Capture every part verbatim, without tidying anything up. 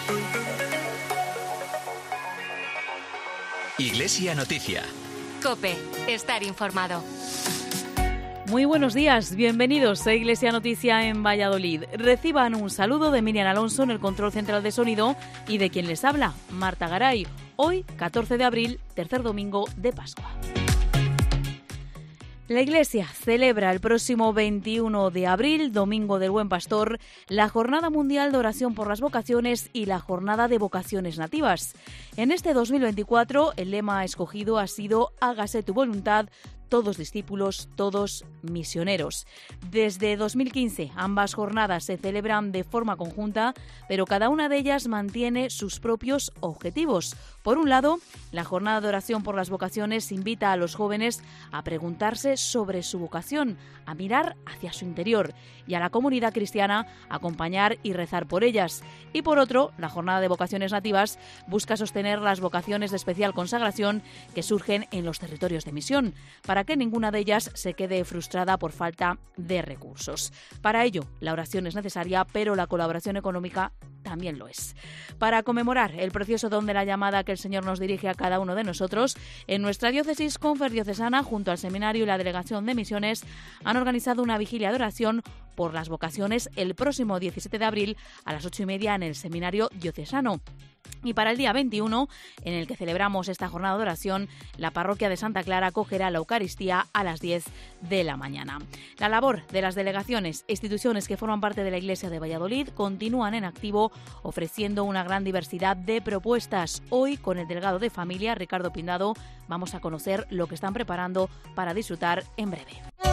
Iglesia Noticia. COPE. Estar informado. Muy buenos días, bienvenidos a Iglesia Noticia en Valladolid. Reciban un saludo de Miriam Alonso en el control central de sonido y de quien les habla, Marta Garay. Hoy, catorce de abril, tercer domingo de Pascua. La Iglesia celebra el próximo veintiuno de abril, Domingo del Buen Pastor, la Jornada Mundial de Oración por las Vocaciones y la Jornada de Vocaciones Nativas. En este dos mil veinticuatro, el lema escogido ha sido «Hágase tu voluntad», todos discípulos, todos misioneros. Desde dos mil quince, ambas jornadas se celebran de forma conjunta, pero cada una de ellas mantiene sus propios objetivos. Por un lado, la Jornada de Oración por las Vocaciones invita a los jóvenes a preguntarse sobre su vocación, a mirar hacia su interior y a la comunidad cristiana a acompañar y rezar por ellas. Y por otro, la Jornada de Vocaciones Nativas busca sostener las vocaciones de especial consagración que surgen en los territorios de misión, para que ninguna de ellas se quede frustrada por falta de recursos. Para ello, la oración es necesaria, pero la colaboración económica también lo es. Para conmemorar el precioso don de la llamada que el Señor nos dirige a cada uno de nosotros, en nuestra diócesis conferdiocesana, junto al Seminario y la Delegación de Misiones, han organizado una vigilia de oración por las vocaciones el próximo diecisiete de abril a las ocho y media en el Seminario Diocesano. Y para el día veintiuno, en el que celebramos esta jornada de oración, la parroquia de Santa Clara acogerá la Eucaristía a las diez de la mañana. La labor de las delegaciones e instituciones que forman parte de la Iglesia de Valladolid continúan en activo, ofreciendo una gran diversidad de propuestas. Hoy, con el delegado de Familia, Ricardo Pindado, vamos a conocer lo que están preparando para disfrutar en breve.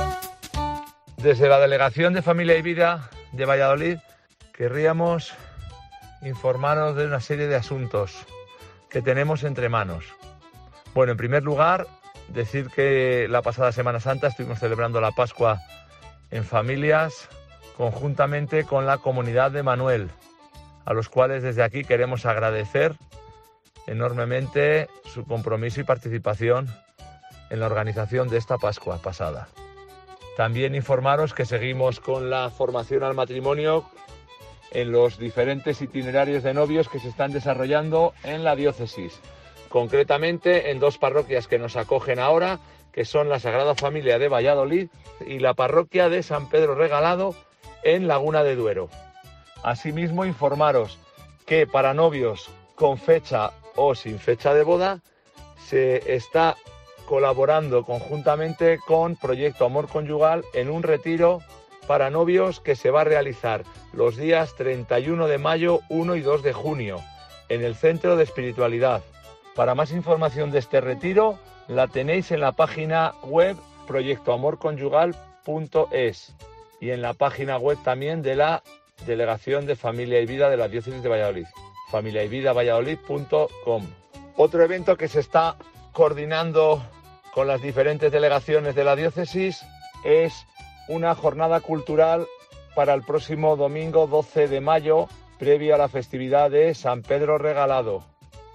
Desde la Delegación de Familia y Vida de Valladolid querríamos informaros de una serie de asuntos que tenemos entre manos. Bueno, en primer lugar, decir que la pasada Semana Santa estuvimos celebrando la Pascua en familias conjuntamente con la comunidad de Manuel, a los cuales desde aquí queremos agradecer enormemente su compromiso y participación en la organización de esta Pascua pasada. También informaros que seguimos con la formación al matrimonio en los diferentes itinerarios de novios que se están desarrollando en la diócesis, concretamente en dos parroquias que nos acogen ahora, que son la Sagrada Familia de Valladolid y la parroquia de San Pedro Regalado en Laguna de Duero. Asimismo, informaros que para novios con fecha o sin fecha de boda se está colaborando conjuntamente con Proyecto Amor Conyugal en un retiro para novios que se va a realizar los días treinta y uno de mayo, uno y dos de junio en el Centro de Espiritualidad. Para más información de este retiro la tenéis en la página web proyecto amor conyugal punto es y en la página web también de la Delegación de Familia y Vida de la Diócesis de Valladolid, familia y vida valladolid punto com. Otro evento que se está coordinando con las diferentes delegaciones de la diócesis es una jornada cultural para el próximo domingo doce de mayo, previo a la festividad de San Pedro Regalado.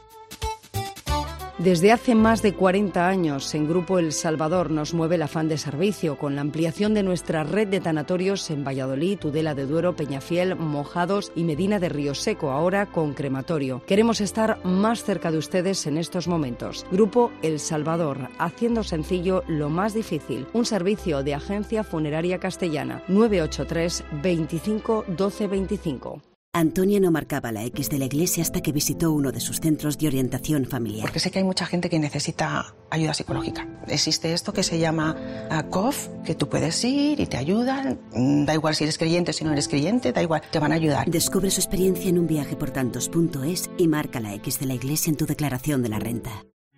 Desde hace más de cuarenta años, en Grupo El Salvador nos mueve el afán de servicio, con la ampliación de nuestra red de tanatorios en Valladolid, Tudela de Duero, Peñafiel, Mojados y Medina de Río Seco, ahora con crematorio. Queremos estar más cerca de ustedes en estos momentos. Grupo El Salvador, haciendo sencillo lo más difícil. Un servicio de Agencia Funeraria Castellana, nueve ocho tres, veinticinco, doce veinticinco. Antonia no marcaba la X de la iglesia hasta que visitó uno de sus centros de orientación familiar. Porque sé que hay mucha gente que necesita ayuda psicológica. Existe esto que se llama uh, C O F, que tú puedes ir y te ayudan. Da igual si eres creyente o si no eres creyente, da igual, te van a ayudar. Descubre su experiencia en un viaje por tantos punto es y marca la X de la iglesia en tu declaración de la renta.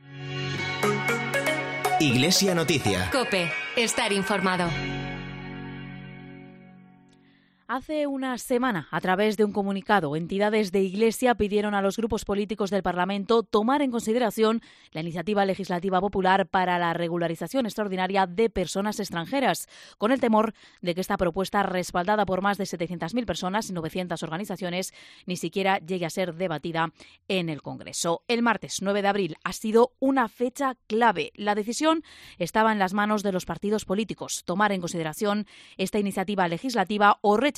Iglesia Noticia. COPE. Estar informado. Hace una semana, a través de un comunicado, entidades de Iglesia pidieron a los grupos políticos del Parlamento tomar en consideración la iniciativa legislativa popular para la regularización extraordinaria de personas extranjeras, con el temor de que esta propuesta, respaldada por más de setecientas mil personas y novecientas organizaciones, ni siquiera llegue a ser debatida en el Congreso. El martes nueve de abril ha sido una fecha clave. La decisión estaba en las manos de los partidos políticos, tomar en consideración esta iniciativa legislativa o rechazarla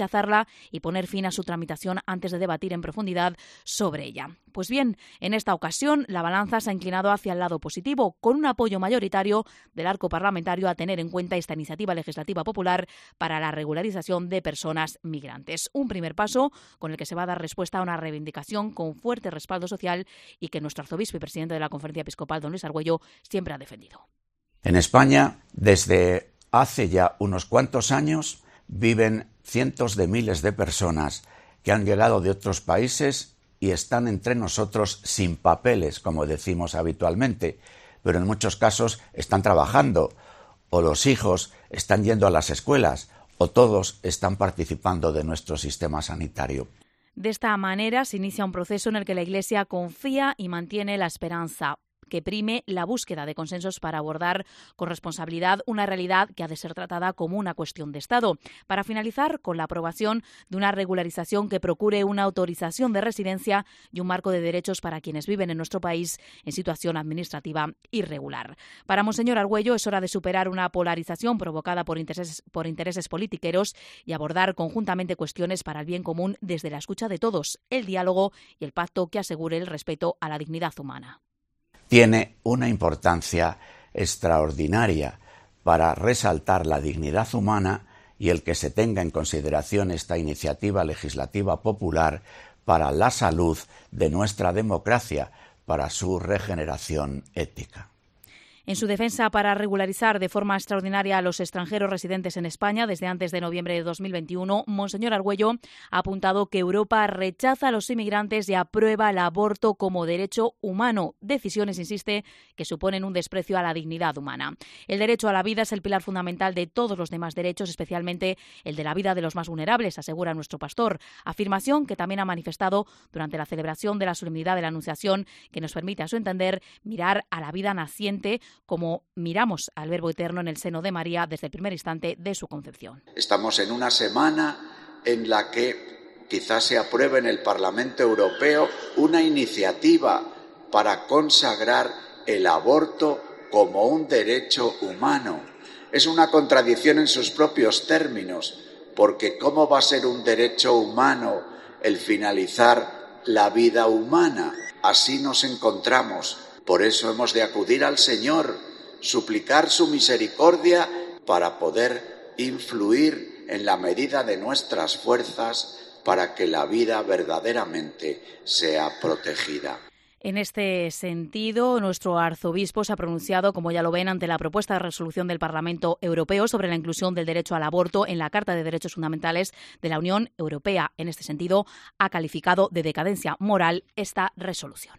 rechazarla y poner fin a su tramitación antes de debatir en profundidad sobre ella. Pues bien, en esta ocasión la balanza se ha inclinado hacia el lado positivo, con un apoyo mayoritario del arco parlamentario a tener en cuenta esta iniciativa legislativa popular para la regularización de personas migrantes. Un primer paso con el que se va a dar respuesta a una reivindicación con fuerte respaldo social y que nuestro arzobispo y presidente de la Conferencia Episcopal, don Luis Argüello, siempre ha defendido. En España, desde hace ya unos cuantos años, viven cientos de miles de personas que han llegado de otros países y están entre nosotros sin papeles, como decimos habitualmente, pero en muchos casos están trabajando, o los hijos están yendo a las escuelas, o todos están participando de nuestro sistema sanitario. De esta manera se inicia un proceso en el que la Iglesia confía y mantiene la esperanza, que prime la búsqueda de consensos para abordar con responsabilidad una realidad que ha de ser tratada como una cuestión de Estado, para finalizar con la aprobación de una regularización que procure una autorización de residencia y un marco de derechos para quienes viven en nuestro país en situación administrativa irregular. Para Monseñor Argüello es hora de superar una polarización provocada por intereses, por intereses politiqueros y abordar conjuntamente cuestiones para el bien común desde la escucha de todos, el diálogo y el pacto que asegure el respeto a la dignidad humana. Tiene una importancia extraordinaria para resaltar la dignidad humana y el que se tenga en consideración esta iniciativa legislativa popular para la salud de nuestra democracia, para su regeneración ética. En su defensa para regularizar de forma extraordinaria a los extranjeros residentes en España desde antes de noviembre de dos mil veintiuno, Monseñor Argüello ha apuntado que Europa rechaza a los inmigrantes y aprueba el aborto como derecho humano. Decisiones, insiste, que suponen un desprecio a la dignidad humana. El derecho a la vida es el pilar fundamental de todos los demás derechos, especialmente el de la vida de los más vulnerables, asegura nuestro pastor. Afirmación que también ha manifestado durante la celebración de la solemnidad de la Anunciación, que nos permite, a su entender, mirar a la vida naciente como miramos al Verbo Eterno en el seno de María desde el primer instante de su concepción. Estamos en una semana en la que quizás se apruebe en el Parlamento Europeo una iniciativa para consagrar el aborto como un derecho humano. Es una contradicción en sus propios términos, porque ¿cómo va a ser un derecho humano el finalizar la vida humana? Así nos encontramos. Por eso hemos de acudir al Señor, suplicar su misericordia para poder influir en la medida de nuestras fuerzas para que la vida verdaderamente sea protegida. En este sentido, nuestro arzobispo se ha pronunciado, como ya lo ven, ante la propuesta de resolución del Parlamento Europeo sobre la inclusión del derecho al aborto en la Carta de Derechos Fundamentales de la Unión Europea. En este sentido, ha calificado de decadencia moral esta resolución.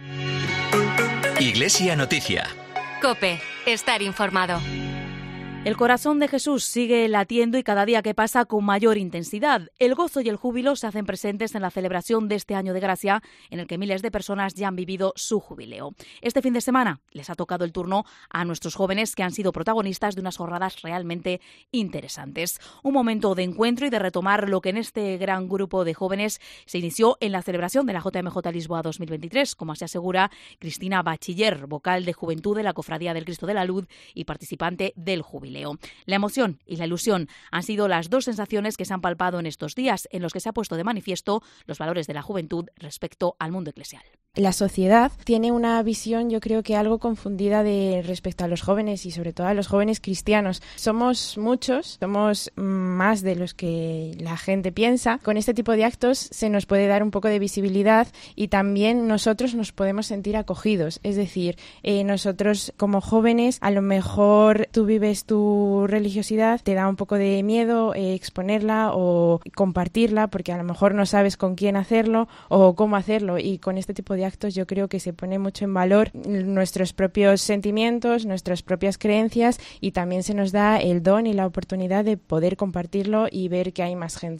Iglesia Noticia. COPE. Estar informado. El corazón de Jesús sigue latiendo y cada día que pasa con mayor intensidad. El gozo y el júbilo se hacen presentes en la celebración de este año de gracia, en el que miles de personas ya han vivido su jubileo. Este fin de semana les ha tocado el turno a nuestros jóvenes, que han sido protagonistas de unas jornadas realmente interesantes. Un momento de encuentro y de retomar lo que en este gran grupo de jóvenes se inició en la celebración de la J M J Lisboa dos mil veintitrés, como así asegura Cristina Bachiller, vocal de Juventud de la Cofradía del Cristo de la Luz y participante del jubileo. La emoción y la ilusión han sido las dos sensaciones que se han palpado en estos días, en los que se ha puesto de manifiesto los valores de la juventud respecto al mundo eclesial. La sociedad tiene una visión, yo creo que algo confundida de respecto a los jóvenes y sobre todo a los jóvenes cristianos. Somos muchos, somos más de los que la gente piensa. Con este tipo de actos se nos puede dar un poco de visibilidad y también nosotros nos podemos sentir acogidos. Es decir, eh, nosotros como jóvenes, a lo mejor tú vives tu religiosidad, te da un poco de miedo eh, exponerla o compartirla porque a lo mejor no sabes con quién hacerlo o cómo hacerlo, y con este tipo de actos yo creo que se pone mucho en valor nuestros propios sentimientos, nuestras propias creencias, y también se nos da el don y la oportunidad de poder compartirlo y ver que hay más gente.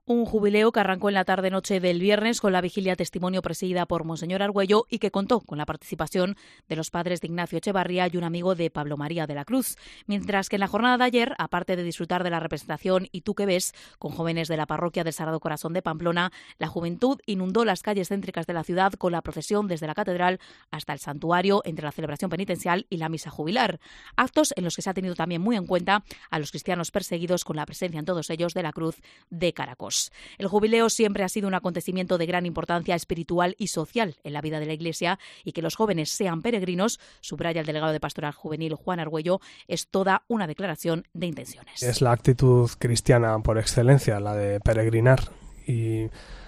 Un jubileo que arrancó en la tarde-noche del viernes con la vigilia testimonio presidida por Monseñor Argüello y que contó con la participación de los padres de Ignacio Echevarría y un amigo de Pablo María de la Cruz. Mientras que en la jornada de ayer, aparte de disfrutar de la representación ¿Y tú qué ves?, con jóvenes de la parroquia del Sagrado Corazón de Pamplona, la juventud inundó las calles céntricas de la ciudad con la procesión desde la catedral hasta el santuario entre la celebración penitencial y la misa jubilar. Actos en los que se ha tenido también muy en cuenta a los cristianos perseguidos con la presencia en todos ellos de la Cruz de Caracos. El jubileo siempre ha sido un acontecimiento de gran importancia espiritual y social en la vida de la Iglesia y que los jóvenes sean peregrinos, subraya el delegado de Pastoral Juvenil Juan Argüello, es toda una declaración de intenciones. Es la actitud cristiana por excelencia, la de peregrinar y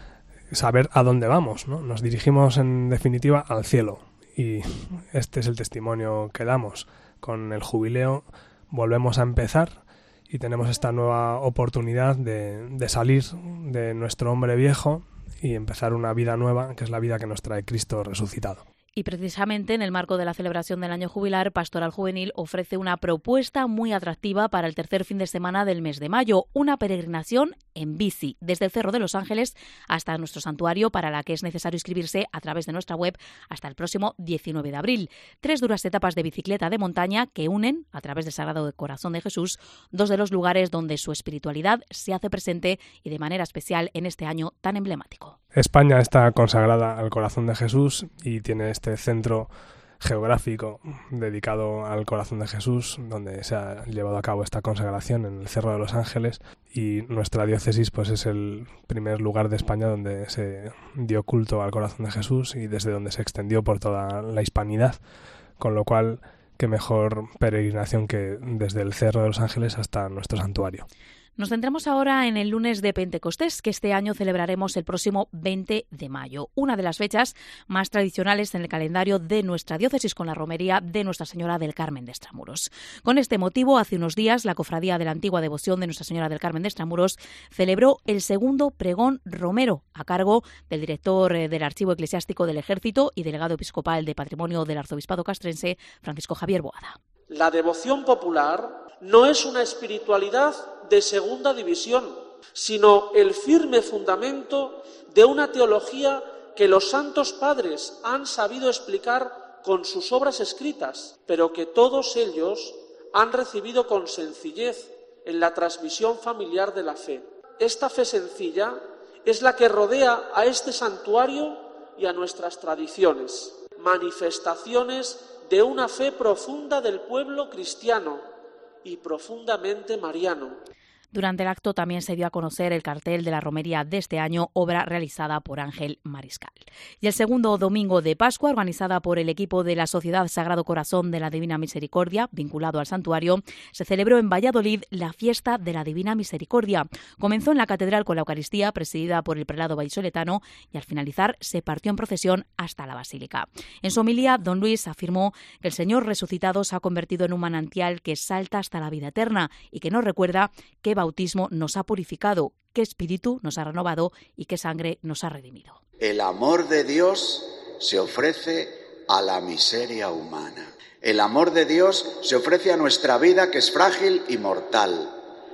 saber a dónde vamos, ¿no? Nos dirigimos en definitiva al cielo y este es el testimonio que damos. Con el jubileo volvemos a empezar y tenemos esta nueva oportunidad de, de salir de nuestro hombre viejo y empezar una vida nueva, que es la vida que nos trae Cristo resucitado. Y precisamente en el marco de la celebración del año jubilar, Pastoral Juvenil ofrece una propuesta muy atractiva para el tercer fin de semana del mes de mayo, una peregrinación en bici, desde el Cerro de los Ángeles hasta nuestro santuario, para la que es necesario inscribirse a través de nuestra web hasta el próximo diecinueve de abril. Tres duras etapas de bicicleta de montaña que unen, a través del Sagrado Corazón de Jesús, dos de los lugares donde su espiritualidad se hace presente y de manera especial en este año tan emblemático. España está consagrada al Corazón de Jesús y tiene este centro geográfico dedicado al Corazón de Jesús, donde se ha llevado a cabo esta consagración en el Cerro de los Ángeles, y nuestra diócesis pues es el primer lugar de España donde se dio culto al Corazón de Jesús y desde donde se extendió por toda la hispanidad, con lo cual qué mejor peregrinación que desde el Cerro de los Ángeles hasta nuestro santuario. Nos centramos ahora en el lunes de Pentecostés, que este año celebraremos el próximo veinte de mayo, una de las fechas más tradicionales en el calendario de nuestra diócesis, con la romería de Nuestra Señora del Carmen de Extramuros. Con este motivo, hace unos días, la Cofradía de la Antigua Devoción de Nuestra Señora del Carmen de Extramuros celebró el segundo pregón romero, a cargo del director del Archivo Eclesiástico del Ejército y delegado episcopal de Patrimonio del Arzobispado Castrense, Francisco Javier Boada. La devoción popular no es una espiritualidad de segunda división, sino el firme fundamento de una teología que los santos padres han sabido explicar con sus obras escritas, pero que todos ellos han recibido con sencillez en la transmisión familiar de la fe. Esta fe sencilla es la que rodea a este santuario y a nuestras tradiciones, manifestaciones de una fe profunda del pueblo cristiano y profundamente mariano. Durante el acto también se dio a conocer el cartel de la romería de este año, obra realizada por Ángel Mariscal. Y el segundo domingo de Pascua, organizada por el equipo de la Sociedad Sagrado Corazón de la Divina Misericordia, vinculado al santuario, se celebró en Valladolid la fiesta de la Divina Misericordia. Comenzó en la catedral con la Eucaristía, presidida por el prelado vallisoletano, y al finalizar se partió en procesión hasta la basílica. En su homilía, don Luis afirmó que el Señor resucitado se ha convertido en un manantial que salta hasta la vida eterna y que nos recuerda que bautismo nos ha purificado, qué espíritu nos ha renovado y qué sangre nos ha redimido. El amor de Dios se ofrece a la miseria humana. El amor de Dios se ofrece a nuestra vida, que es frágil y mortal.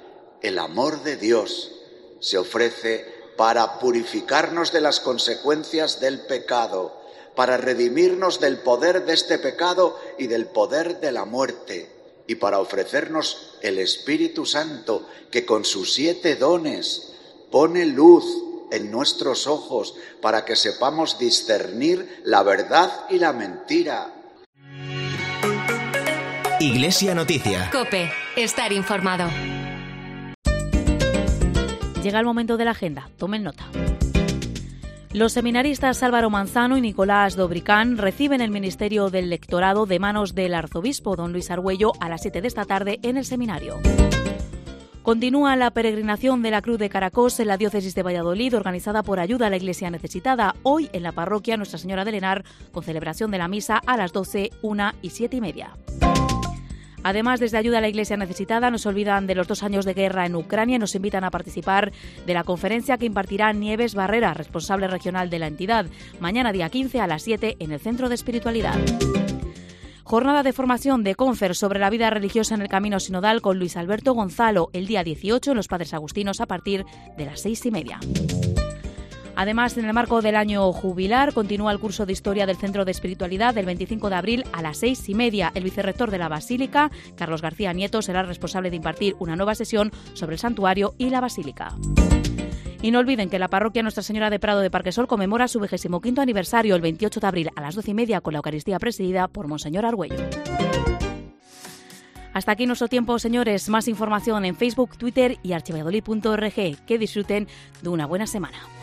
El amor de Dios se ofrece para purificarnos de las consecuencias del pecado, para redimirnos del poder de este pecado y del poder de la muerte, y para ofrecernos el Espíritu Santo, que con sus siete dones pone luz en nuestros ojos para que sepamos discernir la verdad y la mentira. Iglesia Noticia. COPE. Estar informado. Llega el momento de la agenda. Tomen nota. Los seminaristas Álvaro Manzano y Nicolás Dobricán reciben el ministerio del lectorado de manos del arzobispo don Luis Argüello a las siete de esta tarde en el seminario. Continúa la peregrinación de la Cruz de Caracos en la diócesis de Valladolid, organizada por Ayuda a la Iglesia Necesitada, hoy en la parroquia Nuestra Señora del Henar, con celebración de la misa a las doce, una y siete y media. Además, desde Ayuda a la Iglesia Necesitada nos olvidan de los dos años de guerra en Ucrania y nos invitan a participar de la conferencia que impartirá Nieves Barrera, responsable regional de la entidad, mañana día quince a las siete en el Centro de Espiritualidad. Jornada de formación de Confer sobre la vida religiosa en el Camino Sinodal con Luis Alberto Gonzalo el día dieciocho en los Padres Agustinos a partir de las seis y media. Además, en el marco del año jubilar, continúa el curso de Historia del Centro de Espiritualidad del veinticinco de abril a las seis y media. El vicerrector de la Basílica, Carlos García Nieto, será responsable de impartir una nueva sesión sobre el santuario y la Basílica. Y no olviden que la parroquia Nuestra Señora de Prado de Parquesol conmemora su vigésimo quinto aniversario el veintiocho de abril a las doce y media con la Eucaristía presidida por Monseñor Argüello. Hasta aquí nuestro tiempo, señores. Más información en Facebook, Twitter y archivalladolid punto org. Que disfruten de una buena semana.